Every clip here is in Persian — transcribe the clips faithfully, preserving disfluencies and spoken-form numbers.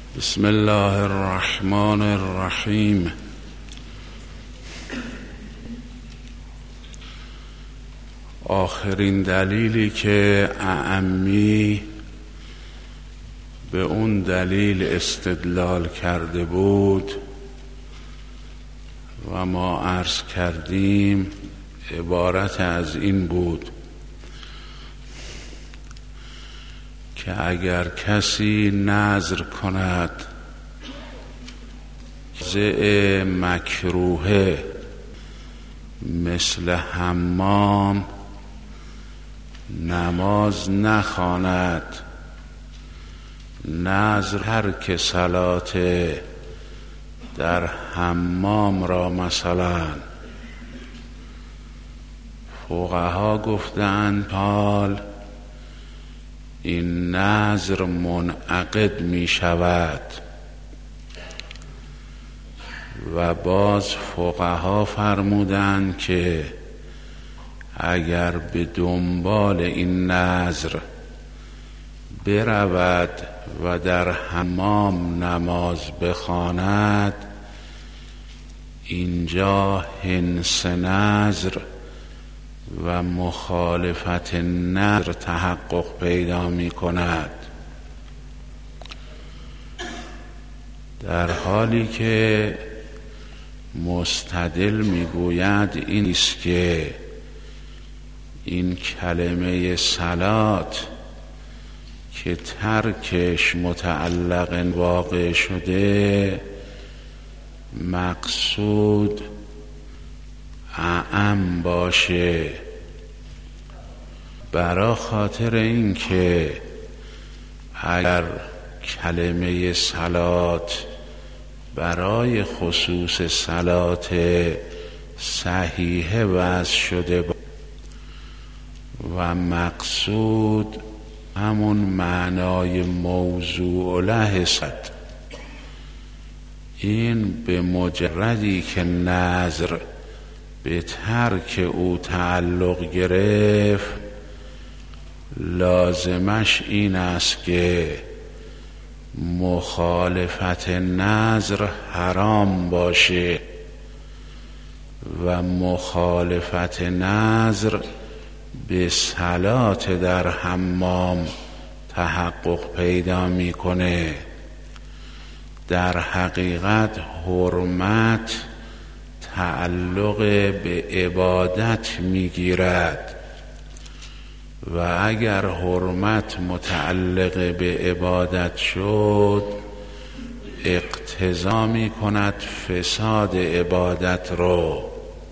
بسم الله الرحمن الرحیم. آخرین دلیلی که اعمی به اون دلیل استدلال کرده بود و ما عرض کردیم عبارت از این بود که اگر کسی نذر کند زع مکروه مثل حمام نماز نخواند، نذر هر که صلات در حمام را مثلا فقها گفتند حال این نذر منعقد می شود و باز فقها فرمودند که اگر به دنبال این نذر برود و در حمام نماز بخواند اینجا حنث نذر و مخالفت نذر تحقق پیدا می کند، در حالی که مستدل می گوید این است که این کلمه صلات که ترکش متعلق واقع شده مقصود اعم باشه، برای خاطر این که اگر کلمه صلات برای خصوص صلات صحیحه وضع شده و مقصود همون معنای موضوع له است، این به مجردی که نذر به ترک او تعلق گرفت لازمش این است که مخالفت نذر حرام باشه و مخالفت نذر به صلات در حمام تحقق پیدا میکنه. در حقیقت حرمت تعلق به عبادت میگیرد و اگر حرمت متعلق به عبادت شد اقتضا میکند فساد عبادت رو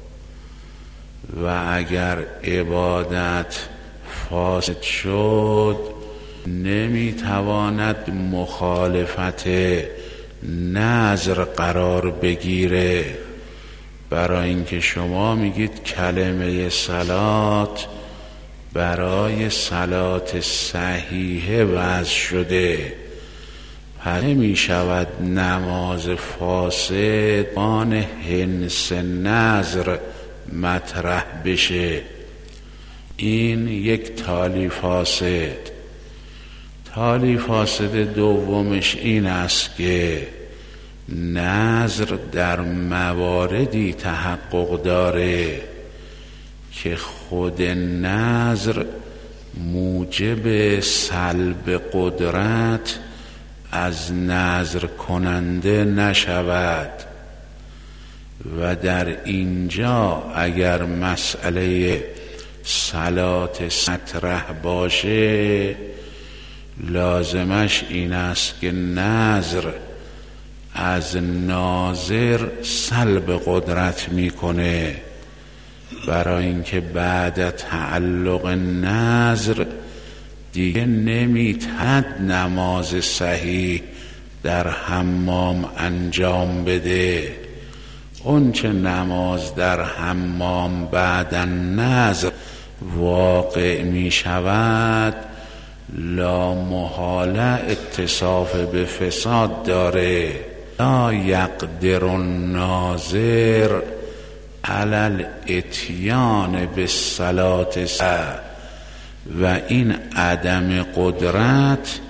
و اگر عبادت فاسد شد نمیتواند مخالفت نذر قرار بگیره، برای اینکه شما میگید کلمه صلات برای صلات صحیحه وضع شده، پس نمی شود نماز فاسد آن حنث نذر مطرح بشه. این یک تالی فاسد. تالی فاسد دومش این است که نذر در مواردی تحقق داره که خود نذر موجب سلب قدرت از نذر کننده نشود و در اینجا اگر مسئله صلات مطرح باشه لازمش این است که نذر از ناظر سلب قدرت میکنه، برای اینکه بعد تعلق نذر دیگه نمیتواند نماز صحیح در حمام انجام بده. اون چه نماز در حمام بعد نذر واقع می شود لا محاله اتصاف به فساد داره. لا یقدر الناظر علی الاتیان بالصلاة و این عدم قدرت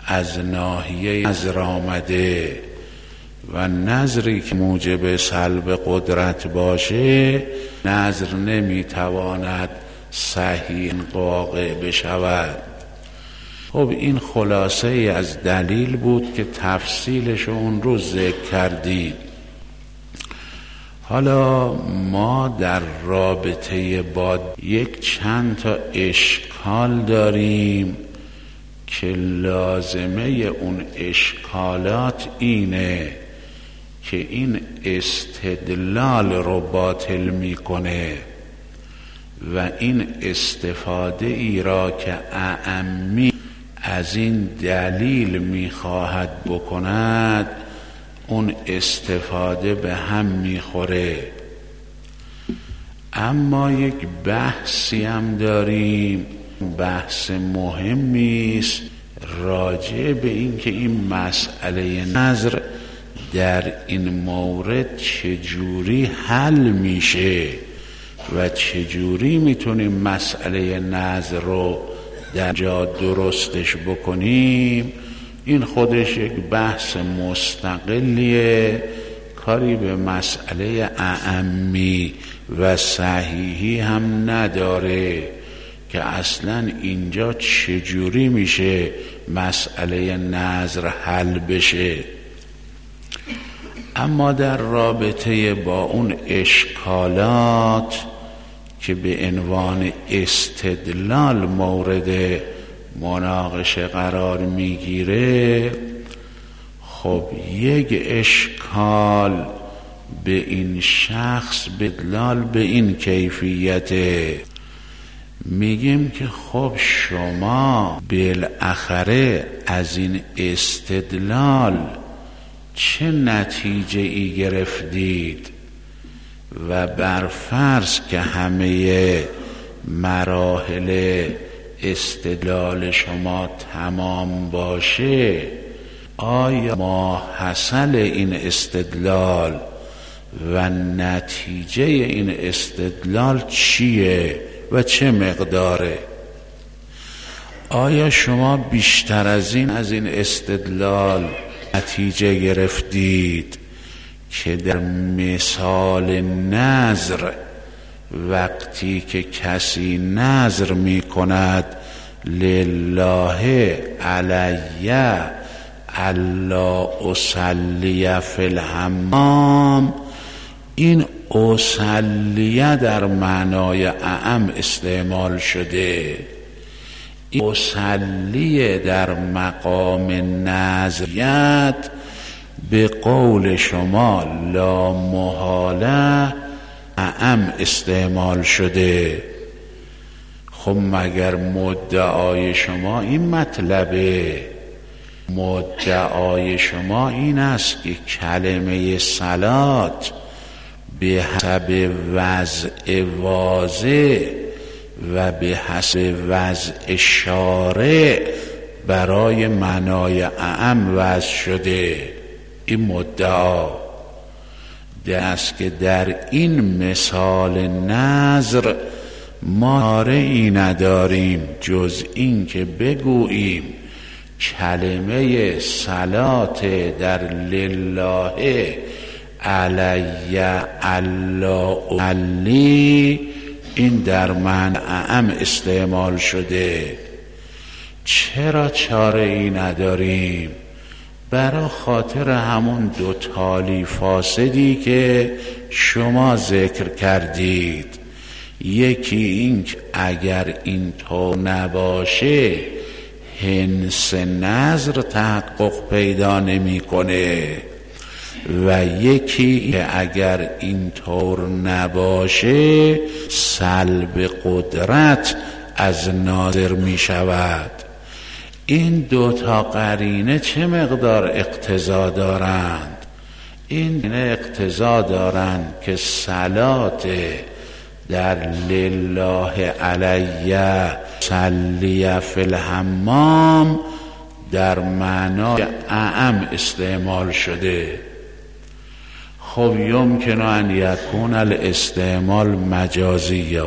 از ناحیه نظر آمده و نظری که موجب سلب قدرت باشه نظر نمیتواند صحیح واقع بشود. خب این خلاصه ای از دلیل بود که تفصیلش اون رو ذکر کردید. حالا ما در رابطه با یک چند تا اشکال داریم که لازمه اون اشکالات اینه که این استدلال رو باطل میکنه و این استفاده ای را که اعمی از این دلیل میخواهد بکند اون استفاده به هم میخوره. اما یک بحثی هم داریم، بحث مهمی است راجع به این که این مسئله نظر در این مورد چجوری حل میشه و چجوری میتونیم مسئله نظر رو در جا درستش بکنیم. این خودش یک بحث مستقلیه، کاری به مسئله اعمی و صحیحی هم نداره که اصلا اینجا چجوری میشه مسئله نظر حل بشه. اما در رابطه با اون اشکالات که به عنوان استدلال مورد مناقشه قرار میگیره، خب یک اشکال به این شخص بدلال به این کیفیته، میگیم که خب شما بالاخره از این استدلال چه نتیجه ای گرفتید و بر فرض که همه مراحل استدلال شما تمام باشه آیا ما حاصل این استدلال و نتیجه این استدلال چیه و چه مقداره؟ آیا شما بیشتر از این از این استدلال نتیجه گرفتید که در مثال نظر وقتی که کسی نظر می کند لله علی الا اصلی فی الحمام، این اصلیه در معنای اعم استعمال شده. این اصلیه در مقام نظریت به قول شما لا محاله اعم استعمال شده. خب مگر مدعای شما این مطلبه؟ مدعای شما این است که کلمه صلات به حسب وضع واضح و به حسب وضع شارع برای معنای اعم وضع شده. این مدعا دست که در این مثال نظر ما رأی نداریم جز این که بگوییم کلمه صلات در لله علی الله علی این در معنی اعم استعمال شده. چرا چاره ای نداریم؟ برای خاطر همون دو تالی فاسدی که شما ذکر کردید. یکی این که اگر این طور نباشه حنس نظر تحقق پیدا نمی کنه و یکی که اگر این طور نباشه سلب قدرت از ناظر می شود. این دو تا قرینه چه مقدار اقتضا دارند؟ این اقتضا دارند که صلات در لله علی صلی فی الحمام در معنای اعم استعمال شده. خب یمکن ان یکون الاستعمال مجازی،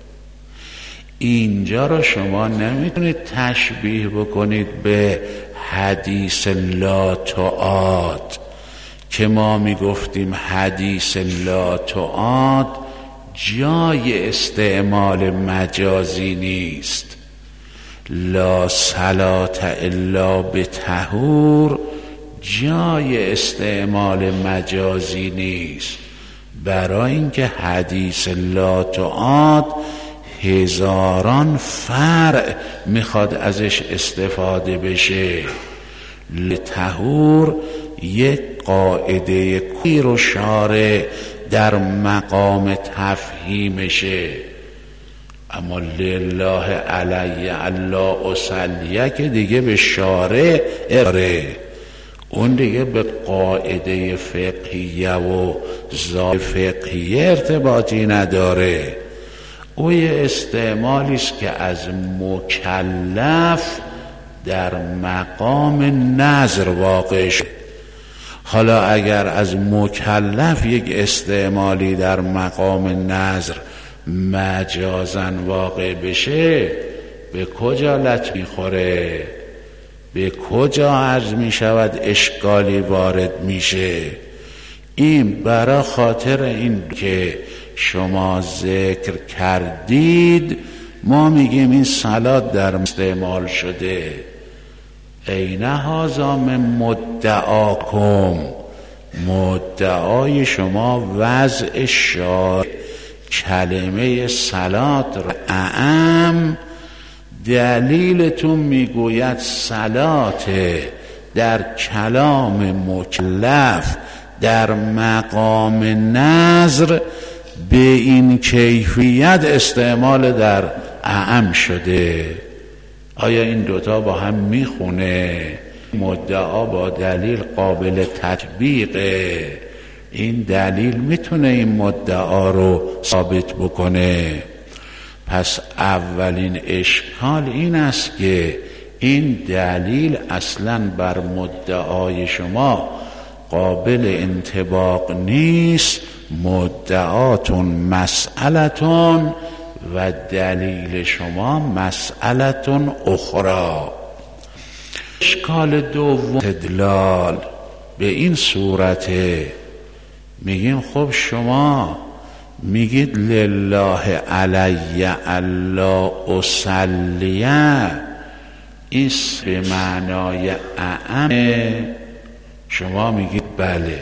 اینجا رو شما نمیتونید تشبیه بکنید به حدیث لا تعاد که ما میگفتیم حدیث لا تعاد جای استعمال مجازی نیست. لا صلات الا بطهور جای استعمال مجازی نیست، برای اینکه حدیث لا تعاد هزاران فرع میخواد ازش استفاده بشه. لطهور یک قاعده کلی رو شارع در مقام تفهیمشه، اما لله علی الله اصلیه که دیگه به شارع اره، اون دیگه به قاعده فقهیه و ذات فقهیه ارتباطی نداره. او یه استعمالی است که از مکلف در مقام نظر واقع شد. حالا اگر از مکلف یک استعمالی در مقام نظر مجازن واقع بشه، به کجا لط میخوره؟ به کجا عرض میشود اشکالی وارد میشه؟ این برای خاطر این که شما ذکر کردید ما میگیم این صلات در استعمال شده. این هذا من مدعاکم، مدعای شما وضع شارع کلمه صلات را اعم، دلیلتون میگوید صلات در کلام مکلف در مقام نظر به این کیفیت استعمال در اعم شده. آیا این دوتا با هم میخونه؟ مدعا با دلیل قابل تطبیقه، این دلیل میتونه این مدعا رو ثابت بکنه. پس اولین اشکال این است که این دلیل اصلا بر مدعای شما قابل انطباق نیست. مدعاتون مسئلتون و دلیل شما مسئلتون اخرى. اشکال دوم استدلال به این صورته، میگیم خب شما میگید لله علی الله اصلیه، این به معنای اعم، شما میگید بله.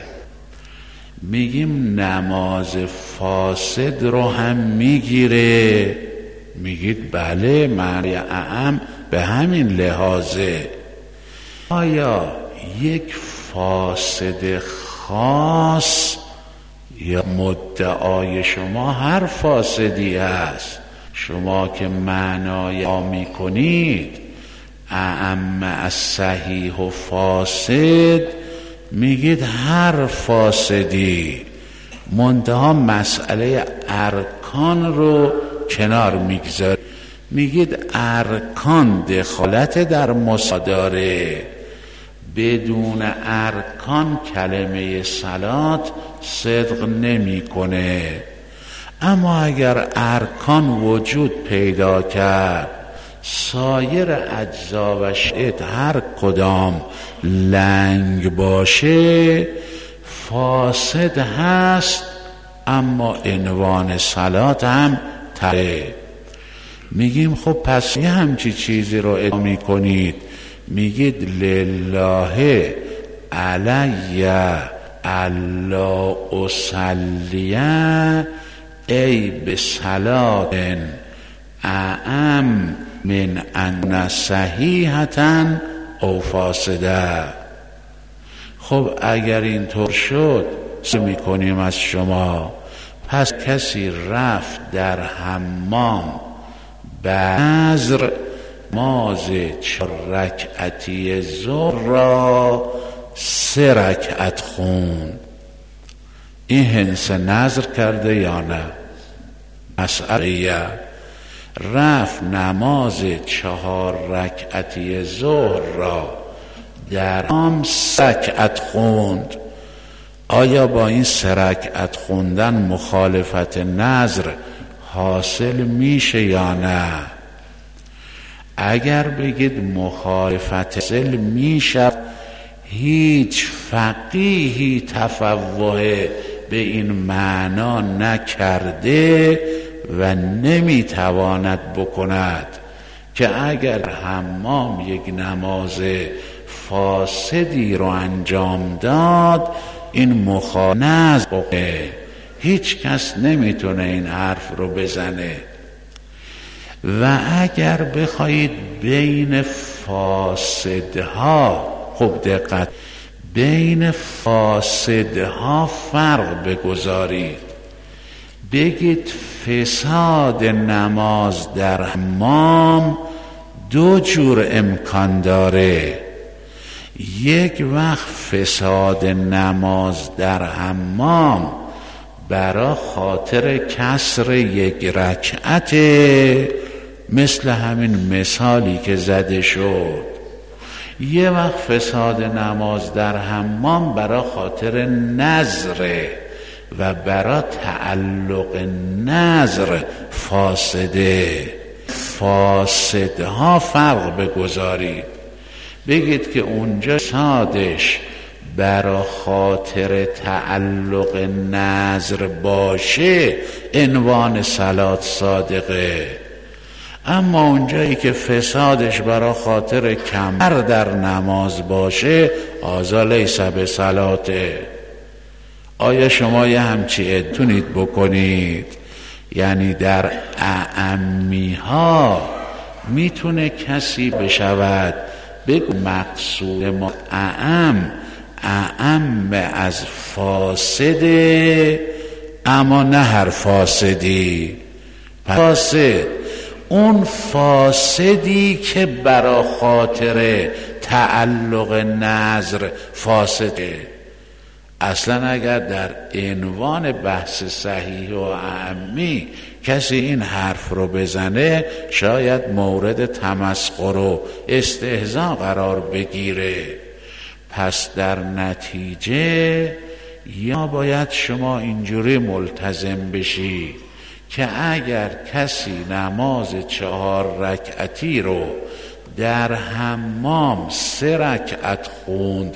میگیم نماز فاسد رو هم میگیره، میگید بله معنی اعم به همین لحاظه. آیا یک فاسد خاص یا مدعای شما هر فاسدی است؟ شما که معنای آمی کنید اعم از صحیح و فاسد، میگید هر فاسدی، منتها مسئله ارکان رو کنار میگذارید، میگید ارکان دخالت در مصادره، بدون ارکان کلمه صلات صدق نمیکنه. اما اگر ارکان وجود پیدا کرد، سایر اجزا و شرایط هر کدام لنگ باشه فاسد هست، اما عنوان صلات هم تره. میگیم خب پس یه همچی چیزی رو ادعا میکنید، میگید لله علی الله اصلیه ای به صلات اعم من ان صحیحتا او فاسده. خب اگر اینطور شد چه میکنیم از شما؟ پس کسی رفت در حمام به نذر نماز چهار رکعتی ظهر را سه رکعت خوند، این حنس نذر کرده یا نه؟ مسئله رفت نماز چهار رکعتی ظهر را در آن سه رکعت خوند، آیا با این سه رکعت خوندن مخالفت نذر حاصل میشه یا نه؟ اگر بگید مخالفت زل میشه، هیچ فقیهی تفوه به این معنا نکرده و نمیتواند بکند که اگر حمام یک نماز فاسدی رو انجام داد این مخالفه. هیچ کس نمیتونه این حرف رو بزنه. و اگر بخواید بین فاسدها، خوب دقت، بین فاسدها فرق بگذارید، بگید فساد نماز در حمام دو جور امکان داره. یک وقت فساد نماز در حمام برای خاطر کسر یک رکعت، مثل همین مثالی که زده شد. یه وقت فساد نماز در حمام برای خاطر نذره و برای تعلق نذر فاسده. فاسدها فرق بگذارید، بگید که اونجا فسادش برای خاطر تعلق نذر باشه عنوان صلات صادقه، اما اونجایی که فسادش برای خاطر کمر در نماز باشه آزا لیس به صلاته. آیا شما یه همچی ادتونید بکنید؟ یعنی در اعمی ها میتونه کسی بشود بگو مقصود ما اعم اعم از فاسده، اما نه هر فاسدی. فاسد اون فاسدی که برا خاطر تعلق نذر فاسده. اصلا اگر در عنوان بحث صحیح و اعمی کسی این حرف رو بزنه شاید مورد تمسخر و استهزاء قرار بگیره. پس در نتیجه یا باید شما اینجوری ملتزم بشی که اگر کسی نماز چهار رکعتی رو در حمام سه رکعت خوند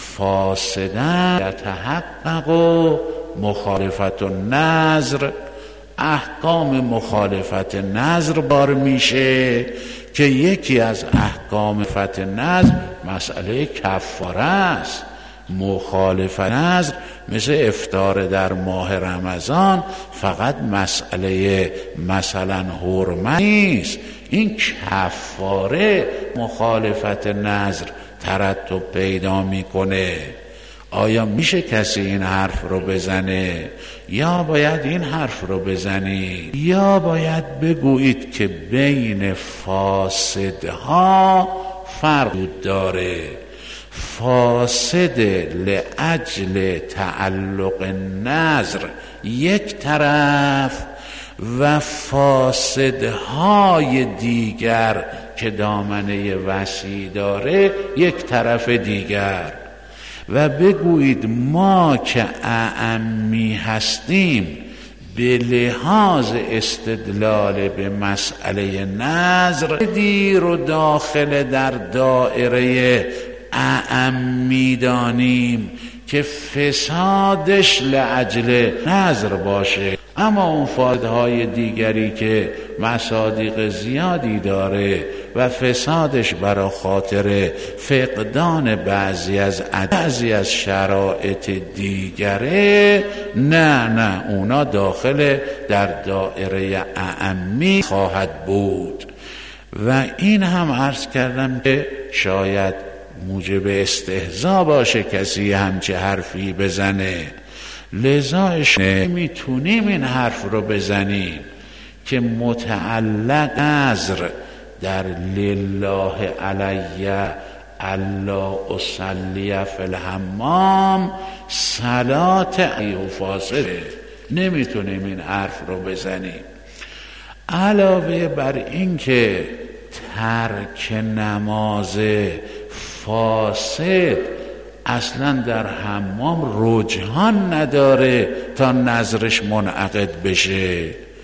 فاسدن، یتحقق و مخالفت و نذر، احکام مخالفت نذر بار میشه که یکی از احکام مخالفت نذر مسئله کفاره است. مخالفت نذر مثل افطار در ماه رمضان فقط مسئله مثلا حرمت نیست، این کفاره مخالفت نذر ترتب پیدا میکنه. آیا میشه کسی این حرف رو بزنه؟ یا باید این حرف رو بزنی یا باید بگویید که بین فاسدها فرق داره. فاسد لأجل تعلق نذر یک طرف و فاسدهای دیگر که دامنه وسیع داره یک طرف دیگر. و بگویید ما که اعمی هستیم به لحاظ استدلال به مسئله نذر دیر و داخل در دائره اعمی دانیم که فسادش لأجل نذر باشه، اما اون فاسدهای دیگری که مصادیق زیادی داره و فسادش برای خاطر فقدان بعضی از بعضی از شرایط دیگره، نه نه اونا داخل در دائره اعمی خواهد بود. و این هم عرض کردم که شاید موجب استهزا باشه کسی همچه حرفی بزنه، لذا میتونیم این حرف رو بزنیم که متعلق نذر در لله علی الا اصلی فی الحمام صلات ایو فاسده. نمیتونیم این حرف رو بزنیم. علاوه بر این که ترک نماز فاسد اصلا در حمام رجحان نداره تا نظرش منعقد بشه.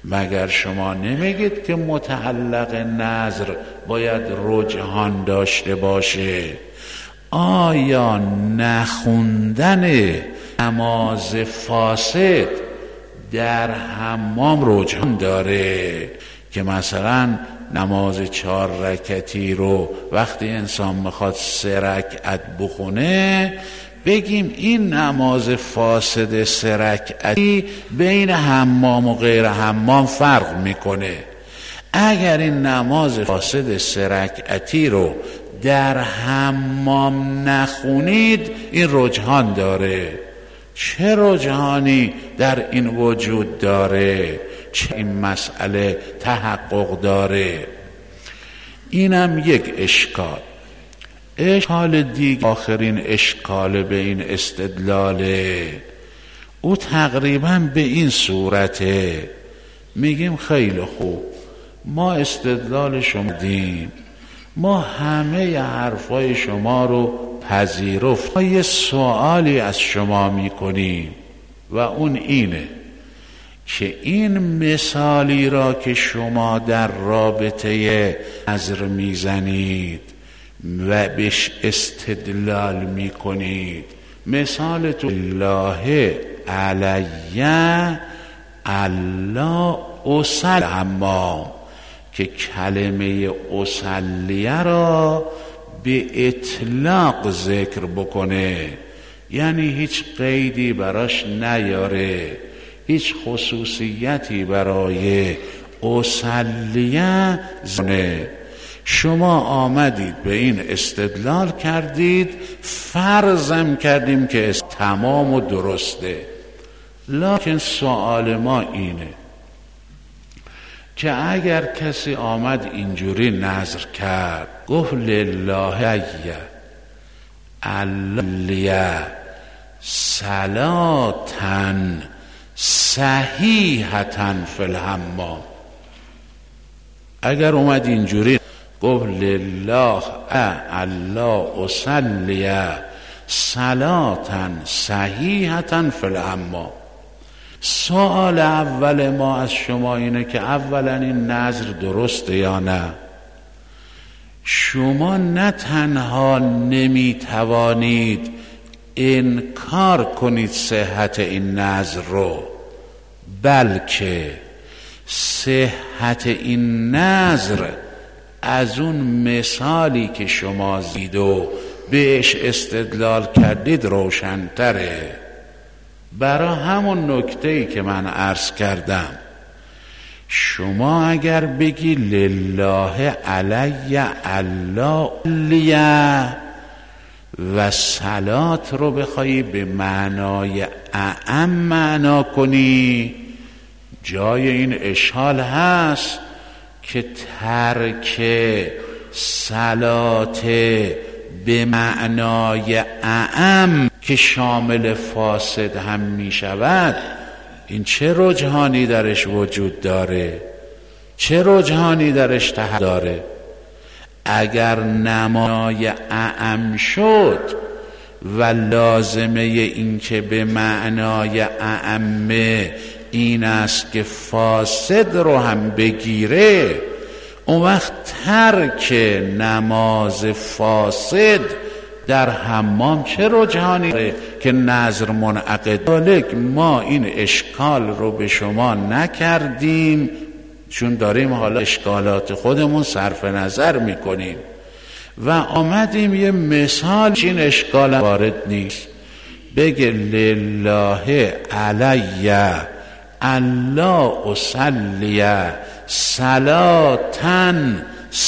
مگر شما نمیگید که متعلق نذر باید رجحان داشته باشه؟ آیا نخوندن نماز فاسد در حمام رجحان داره که مثلا نماز چهار رکعتی رو وقتی انسان میخواد سه رکعت بخونه بگیم این نماز فاسد سه رکعتی بین حمام و غیر حمام فرق میکنه؟ اگر این نماز فاسد سه رکعتی رو در حمام نخونید این رجحان داره. چه رجحانی در این وجود داره؟ چه این مسئله تحقق داره؟ اینم یک اشکال. اشکال دیگه، آخرین اشکال به این استدلاله، او تقریبا به این صورته. میگیم خیلی خوب، ما استدلال شما دیم، ما همه حرفای شما رو پذیرفت، ما یه سوالی از شما میکنیم و اون اینه که این مثالی را که شما در رابطه نذر میزنید و بهش استدلال میکنید، مثال تو الله علیه الله اصل حمام، که کلمه اصلیه را به اطلاق ذکر بکنه، یعنی هیچ قیدی براش نیاره، هیچ خصوصیتی برای اصلیه زنه. شما آمدید به این استدلال کردید، فرضم کردیم که تمام و درسته. لکن سوال ما اینه که اگر کسی آمد اینجوری نذر کرد، گفت لله علیه صلاتن صحیحتن فی الحمام، اگر اومد اینجوری گفت لله الله اصلیه صلاتن صحیحتن فی الحمام، سوال اول ما از شما اینه که اولا این نذر درسته یا نه؟ شما نه تنها نمیتوانید انکار کنید صحت این نذر رو، بلکه صحت این نذر از اون مثالی که شما زید و بهش استدلال کردید روشن‌تره. برای همون نکته‌ای که من عرض کردم، شما اگر بگی لله علی الله علیه و صلات رو بخوایی به معنای اعم معنا کنی، جای این اشکال هست که ترک صلات به معنای اعم که شامل فاسد هم می شود، این چه رجحانی درش وجود داره؟ چه رجحانی درش تحقق داره؟ اگر نمای اعم شد و لازمه این که به معنای اعم این است که فاسد رو هم بگیره، اون وقت ترک نماز فاسد در حمام چه رجحانی داره که نذر منعقد؟ ولی ما این اشکال رو به شما نکردیم، چون داریم حالا اشکالات خودمون صرف نظر میکنیم و آمدیم یه مثال، این اشکال وارد نیست، بگه لله علیه الله اصلیه صلاتن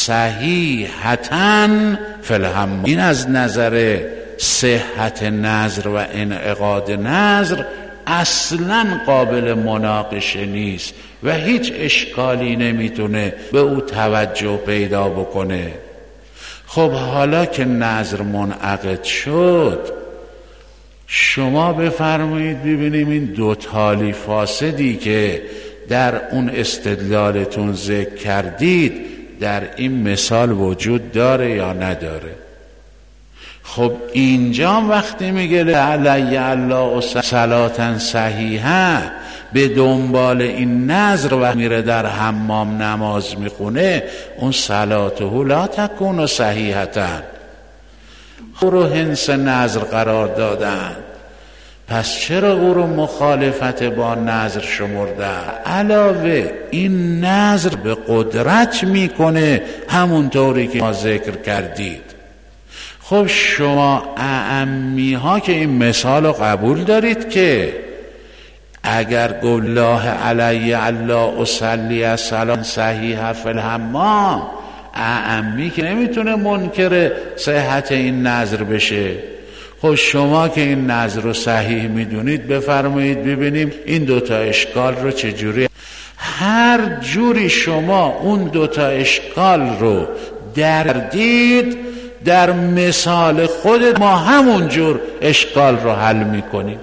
صحیحتن فی الحمام. این از نظر صحت نذر و انعقاد نذر اصلا قابل مناقشه نیست و هیچ اشکالی نمیتونه به او توجه پیدا بکنه. خب حالا که نذر منعقد شد، شما بفرمایید ببینیم این دو تالی فاسدی که در اون استدلالتون ذکر کردید در این مثال وجود داره یا نداره؟ خب اینجا وقتی میگه علی الله صلاتن صحیحه، به دنبال این نذر و میره در حمام نماز میخونه، اون صلاته لا تکون صحیحةً. او رو حنث نذر قرار دادن، پس چرا او رو مخالفت با نذر شمردن؟ علاوه این نذر به قدرت میکنه، همونطوری که ما ذکر کردید. خب شما اعمی ها که این مثال رو قبول دارید که اگر گفت الله علی الله اصلی صلاة صحیحة فی الحمام، اعمی که نمیتونه منکر صحت این نذر بشه. خب شما که این نذر رو صحیح میدونید، بفرمایید ببینیم این دوتا اشکال رو چجوری. هر جوری شما اون دوتا اشکال رو دردید، در مثال خود ما همون جور اشکال رو حل میکنیم.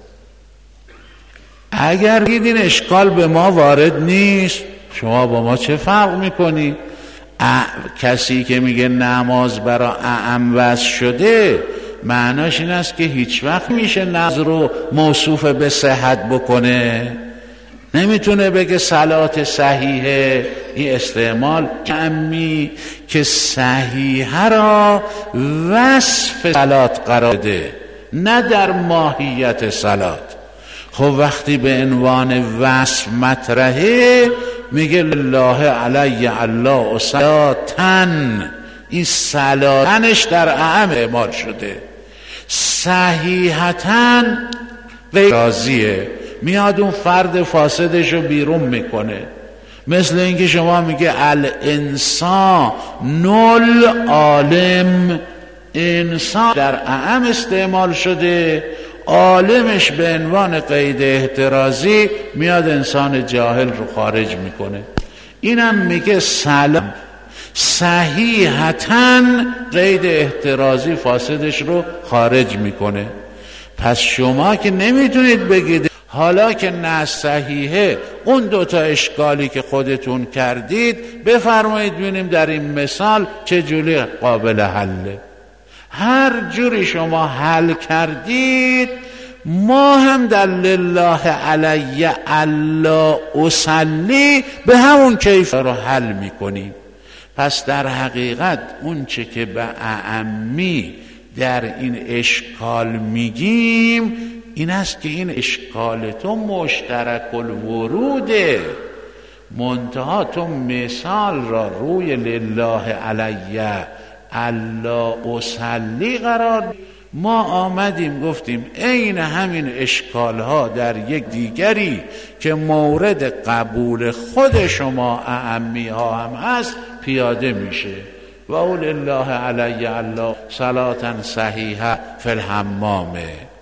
اگر دیدین اشکال به ما وارد نیست، شما با ما چه فرق میکنی؟ کسی که میگه نماز برای اعم وضع شده، معناش این است که هیچ وقت میشه نذر رو موصوف به صحت بکنه، نمیتونه بگه صلات صحیحه. این استعمال کمی که صحیحه را وصف صلات قرار ده، نه در ماهیت صلات. خب وقتی به عنوان وصف مطرحه، میگه الله علی الله و صلاتن، این صلاتنش در اعم اعمال شده. صحیحتن غیر راضیه، میاد اون فرد فاسدش رو بیرون میکنه. مثل اینکه شما میگه الانسان نل عالم، انسان در اعم استعمال شده، عالمش به عنوان قید احترازی میاد انسان جاهل رو خارج میکنه. اینم میگه سلام صحیحتاً قید احترازی فاسدش رو خارج میکنه. پس شما که نمیتونید بگید حالا که نه صحیحه اون دوتا اشکالی که خودتون کردید، بفرمایید ببینیم در این مثال چه جوری قابل حله. هر جوری شما حل کردید، ما هم در لله علی الله اصلی به همون کیف رو حل میکنیم. پس در حقیقت اون چه که به اعمی در این اشکال میگیم این است که این اشکال تو مشترک الوروده، منتها تو مثال را روی لله علی الله اصلی قرار. ما آمدیم گفتیم عین همین اشکال ها در یک دیگری که مورد قبول خود شما اعمی ها هم هست پیاده میشه. و اول الله علی الله صلاة صحیحه فی الحمام.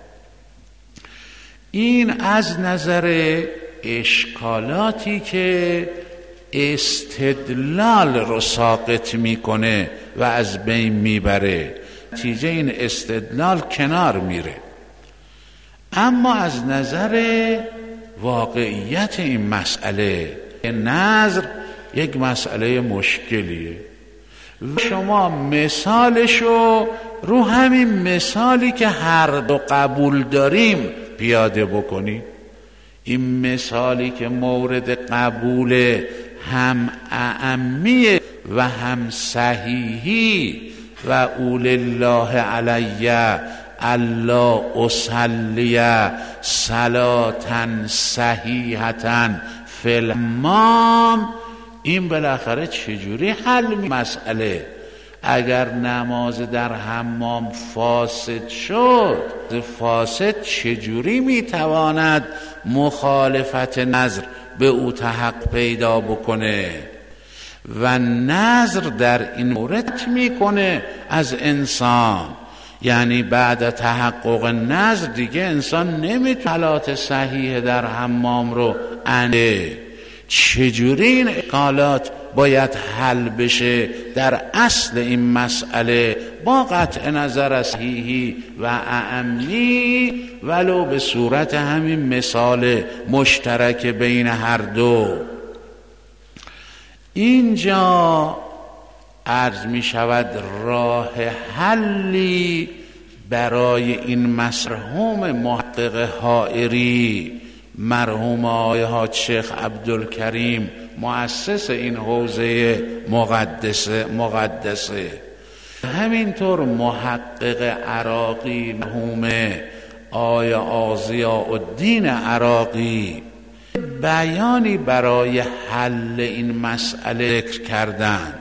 این از نظر اشکالاتی که استدلال رو ساقط میکنه و از بین میبره، نتیجه این استدلال کنار میره. اما از نظر واقعیت این مسئله، نذر یک مسئله مشکلیه و شما مثالشو رو همین مثالی که هر دو قبول داریم پیاده بکنی. این مثالی که مورد قبول هم اعمی و هم صحیحی و اول الله علی الله اصلی صلاة صحیحة فی الحمام، این بالاخره چجوری حل می مسئله؟ اگر نماز در حمام فاسد شد، فاسد چجوری میتواند مخالفت نذر به او تحقق پیدا بکنه؟ و نذر در این مورد میکنه از انسان، یعنی بعد تحقق نذر دیگه انسان نمیتونه حالات صحیح در حمام رو انده. چجوری این اشکالات باید حل بشه در اصل این مسئله با قطع نظر از صحیحی و اعمی، ولو به صورت همین مثال مشترک بین هر دو. اینجا عرض می شود راه حلی برای این مرحوم محقق حائری مرحوم آقای حاج شیخ عبدالکریم مؤسس این حوزه مقدسه مقدسه همینطور محقق عراقی مرحوم آقای ضیاءالدین عراقی بیانی برای حل این مسئله ذکر کردند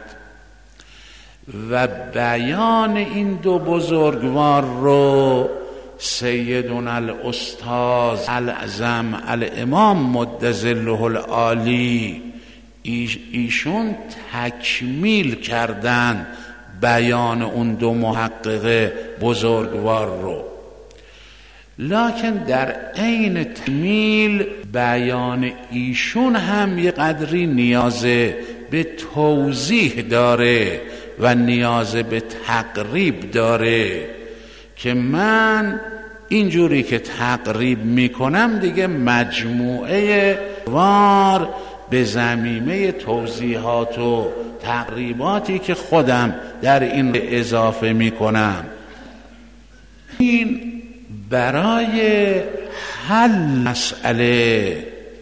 و بیان این دو بزرگوار رو سیدنا الاستاذ الاعظم الامام مد ظله العالی ایشون تکمیل کردن بیان اون دو محقق بزرگوار رو، لکن در عین تکمیل بیان ایشون هم یه قدری نیاز به توضیح داره و نیاز به تقریب داره که من اینجوری که تقریب میکنم دیگه مجموعه وار به ضمیمه توضیحات و تقریباتی که خودم در این اضافه میکنم. این برای حل مسئله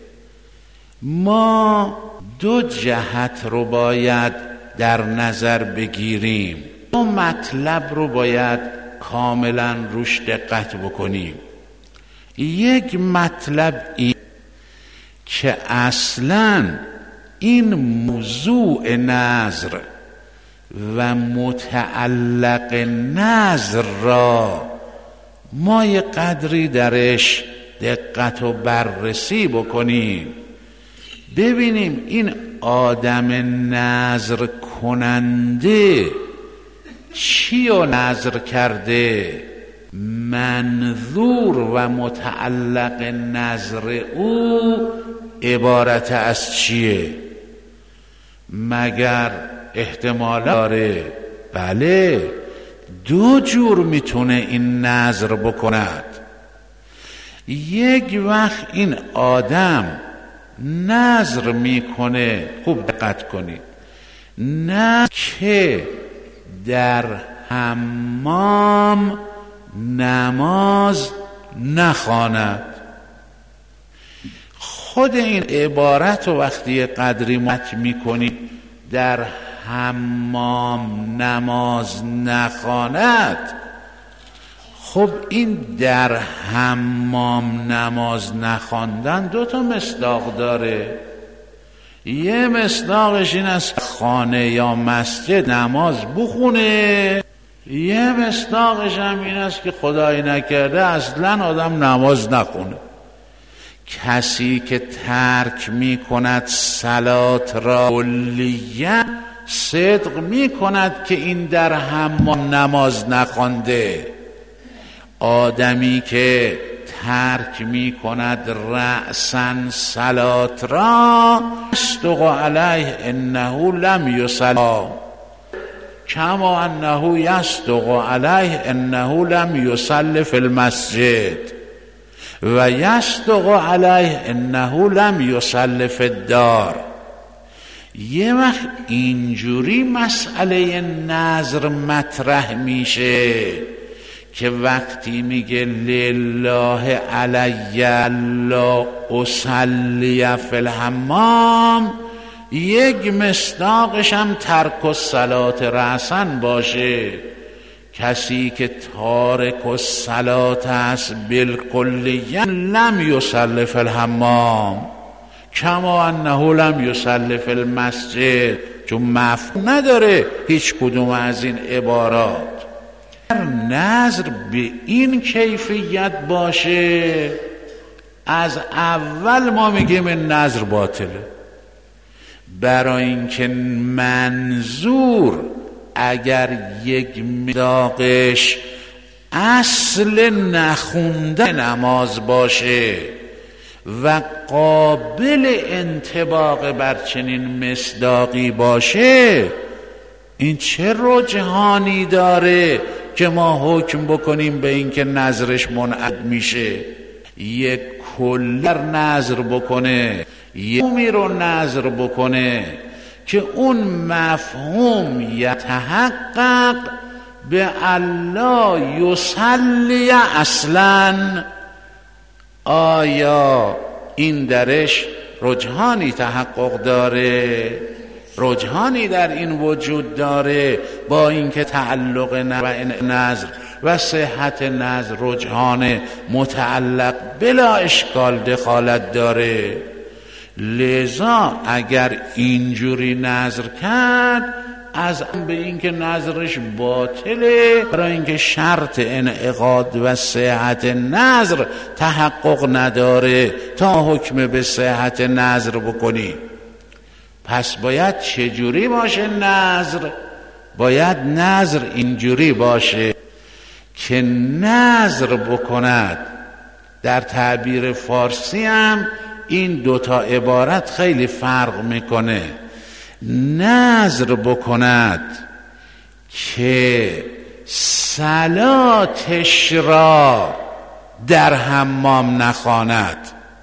ما دو جهت رو باید در نظر بگیریم، دو مطلب رو باید کاملا روش دقت بکنیم. یک مطلب این که اصلا این موضوع نذر و متعلق نذر را ما یه قدری درش دقت و بررسی بکنیم، ببینیم این آدم نذر کننده چی رو نذر کرده، منظور و متعلق نذر او عبارت از چیه. مگر احتمال داره؟ بله، دو جور میتونه این نذر بکند. یک وقت این آدم نذر میکنه، خوب دقت کنید، نه که در حمام نماز نخواند. خود این عبارت رو وقتی قدری مت میکنید در حمام نماز نخواند، خب این در حمام نماز نخواندن دو تا مصداق داره. یه مصداقش این است خانه یا مسجد نماز بخونه، یه مصداقش هم این است که خدای نکرده اصلا آدم نماز نخونه. کسی که ترک می کند صلات را کلیاً صدق می کند که این در حمام نماز نخوانده. آدمی که ترک می کند رأساً صلات را یصدق علیه انه لم یصلی کما انه یصدق علیه انه لم یصلی فی المسجد و یصدق علیه انه لم یصلی فی الدار. یه وقت اینجوری مسئله نذر مطرح میشه که وقتی میگه لله علی الا اصلی فی الحمام، یک مصداقش هم ترک الصلات رأساً باشه. کسی که تارک الصلات است بالکلیه لم یصلی فی الحمام کما انه لم یصلی فی المسجد، چون مفهوم نداره هیچ کدوم از این عبارات. نذر به این کیفیت باشه از اول ما میگیم این نذر باطله، برای اینکه منظور اگر یک مصداقش اصل نخوندن نماز باشه و قابل انطباق بر چنین مصداقی باشه، این چه رجحانی داره که ما حکم بکنیم به اینکه نذرش منعقد میشه؟ یک کلر نذر بکنه، یک مفهومی رو نذر بکنه که اون مفهوم یتحقق به الله یصلی اصلا. آیا این درش رجحانی تحقق داره، رجحانی در این وجود داره، با اینکه تعلق نظر و صحت نظر رجحان متعلق بلا اشکال دخالت داره. لذا اگر اینجوری نظر کرد، از به اینکه نظرش باطله، برای اینکه شرط انعقاد و صحت نظر تحقق نداره تا حکم به صحت نظر بکنی. پس باید چجوری باشه نظر؟ باید نظر اینجوری باشه که نظر بکند. در تعبیر فارسی هم این دوتا عبارت خیلی فرق میکنه. نظر بکند که صلاتش را در حمام نخواند.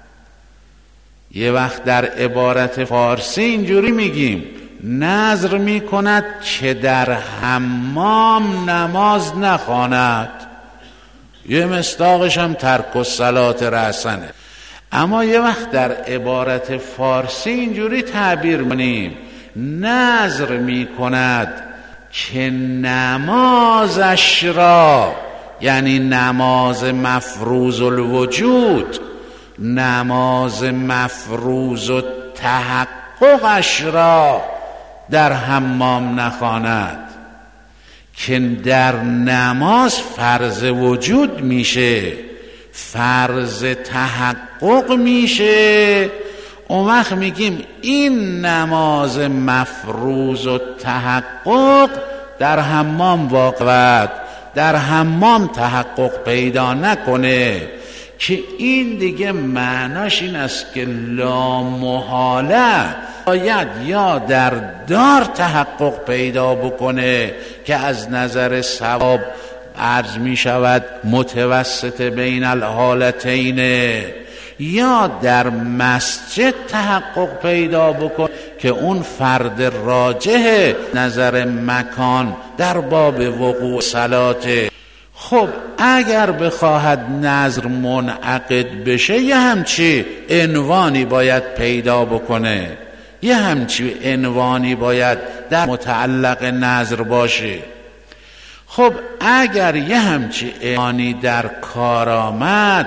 یه وقت در عبارت فارسی اینجوری میگیم نظر میکند که در حمام نماز نخواند. یه مصداقش هم ترک الصلات رأسنه. اما یه وقت در عبارت فارسی اینجوری تعبیر کنیم نظر میکند که نمازش را، یعنی نماز مفروض الوجود، نماز مفروض و تحققش را در حمام نخواند. که در نماز فرض وجود میشه، فرض تحقق میشه. اون وقت میگیم این نماز مفروض و تحقق در حمام واقع، در حمام تحقق پیدا نکنه، که این دیگه معناش این است که لا محاله باید یا در دار تحقق پیدا بکنه که از نظر ثواب عرض می شود متوسط بین الحالتین، یا در مسجد تحقق پیدا بکن که اون فرد راجح نظر مکان در باب وقوع صلاته. خب اگر بخواهد نظر منعقد بشه یه همچی عنوانی باید پیدا بکنه، یه همچی عنوانی باید در متعلق نظر باشه. خب اگر یه همچی عنوانی در کار آمد،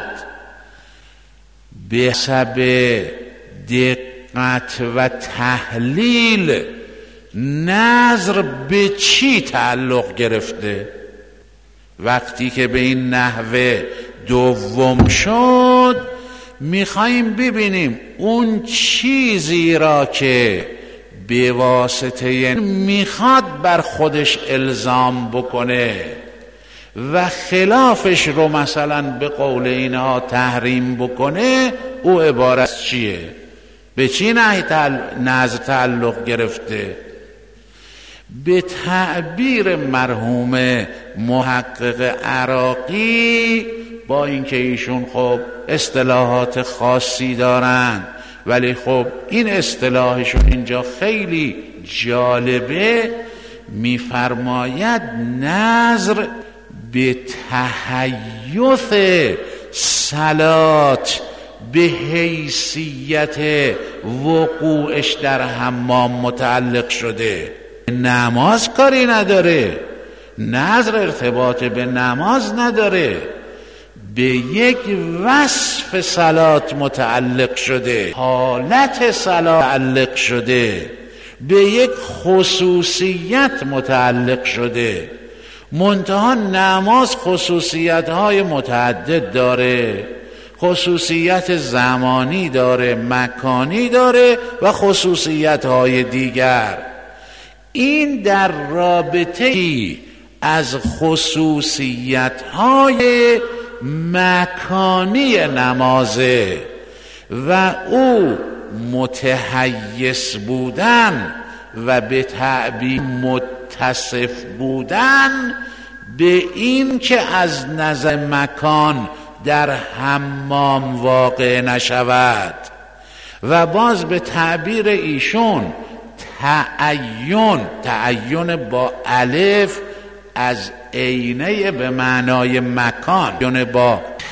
به حسب دقت و تحلیل نظر به چی تعلق گرفته، وقتی که به این نحوه دوم شد میخواییم ببینیم اون چیزی را که به واسطه میخواد بر خودش الزام بکنه و خلافش رو مثلا به قول اینها تحریم بکنه، او عبارت چیه؟ به چی نظر تعلق گرفته؟ به تعبیر مرحوم محقق عراقی، با اینکه ایشون خب اصطلاحات خاصی دارن، ولی خب این اصطلاحشون اینجا خیلی جالبه، میفرماید نظر به تحیث صلات به حیثیت وقوعش در حمام متعلق شده. نماز کاری نداره، نظر ارتباط به نماز نداره، به یک وصف صلات متعلق شده، حالت صلات متعلق شده، به یک خصوصیت متعلق شده. منتها نماز خصوصیت های متعدد داره، خصوصیت زمانی داره، مکانی داره و خصوصیت های دیگر. این در رابطه از خصوصیت های مکانی نمازه و او متحیز بودن و به تعبیر متصف بودن به این که از نظر مکان در حمام واقع نشود، و باز به تعبیر ایشون تعین، تعین با الف از عینه به معنای مکان، یعنی با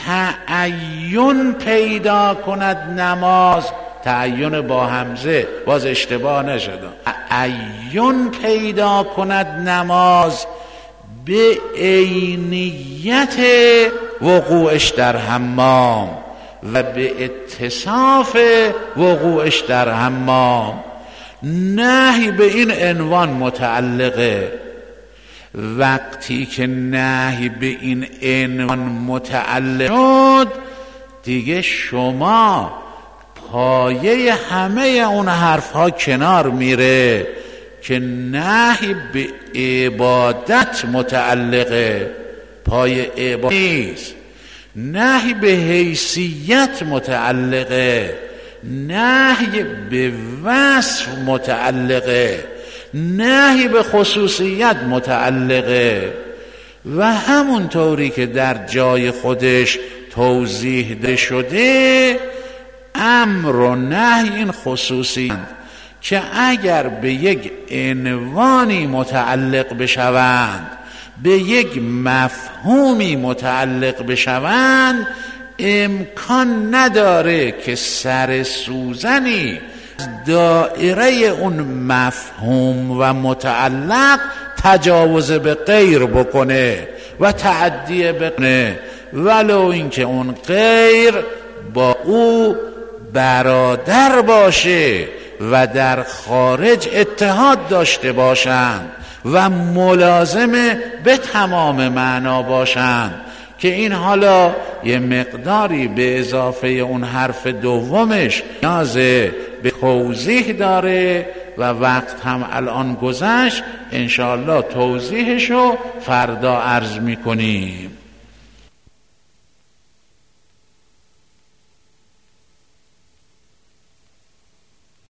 تعین پیدا کند نماز، تعین با همزه باز اشتباه نشد، تعین پیدا کند نماز به عینیت وقوعش در حمام و به اتصاف وقوعش در حمام. نهی به این عنوان متعلقه. وقتی که نهی به این عنوان متعلق شد دیگه شما پایه همه اون حرفها کنار میره که نهی به عبادت متعلقه، پای عبادت نیست. نهی به حیثیت متعلقه، نهی به وصف متعلقه، نهی به خصوصیت متعلقه. و همونطوری که در جای خودش توضیح ده شده، امر و نهی این خصوصیت که اگر به یک عنوانی متعلق بشوند، به یک مفهومی متعلق بشوند، امکان نداره که سر سوزنی از دائره اون مفهوم و متعلق تجاوز به غیر بکنه و تعدی بکنه، ولو اینکه اون غیر با او برادر باشه و در خارج اتحاد داشته باشند و ملازمه به تمام معنا باشند، که این حالا یه مقداری به اضافه اون حرف دومش نیاز به توضیح داره و وقت هم الان گذشت، انشاءالله توضیحشو فردا عرض میکنیم.